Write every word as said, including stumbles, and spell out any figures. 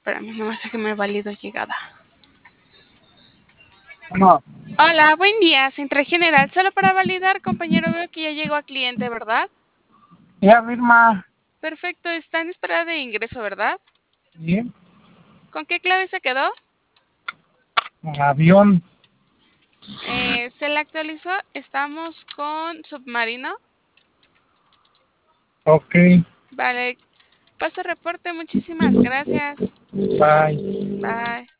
Espérame, nomás déjeme valido llegada. No. Hola, buen día, Central General. Solo para validar, compañero, veo que ya llegó a cliente, ¿verdad? Ya, Vilma. Perfecto, está en espera de ingreso, ¿verdad? Sí. ¿Con qué clave se quedó? Avión. Eh, se le actualizó, estamos con submarino. Ok. Vale, paso reporte, muchísimas gracias. Bye. Bye.